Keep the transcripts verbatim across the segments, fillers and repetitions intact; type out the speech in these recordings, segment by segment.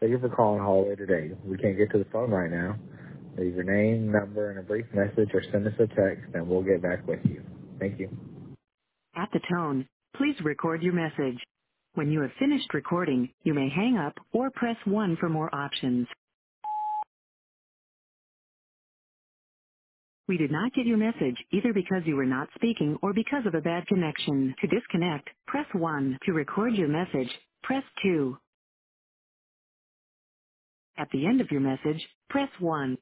Thank you for calling Hallway today. We can't get to the phone right now. Leave your name, number, and a brief message or send us a text and we'll get back with you. Thank you. At the tone, please record your message. When you have finished recording, you may hang up or press one for more options. We did not get your message either because you were not speaking or because of a bad connection. To disconnect, press one. To record your message, press two. At the end of your message, press one.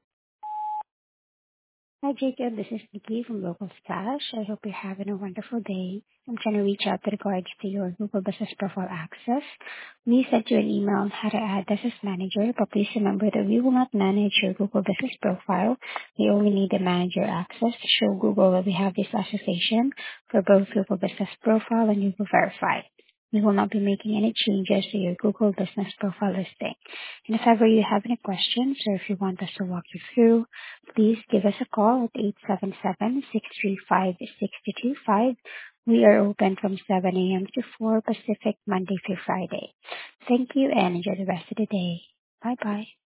Hi, Jacob. This is Nikki from Local Stash. I hope you're having a wonderful day. I'm trying to reach out to regards to your Google Business Profile access. We sent you an email on how to add this as manager, but please remember that we will not manage your Google Business Profile. We only need the manager access to show Google that we have this association for both Google Business Profile and Google Verify. We will not be making any changes to your Google Business Profile listing. And if ever you have any questions or if you want us to walk you through, please give us a call at eight seven seven, six three five, six two two five. We are open from seven a.m. to four Pacific, Monday through Friday. Thank you and enjoy the rest of the day. Bye-bye.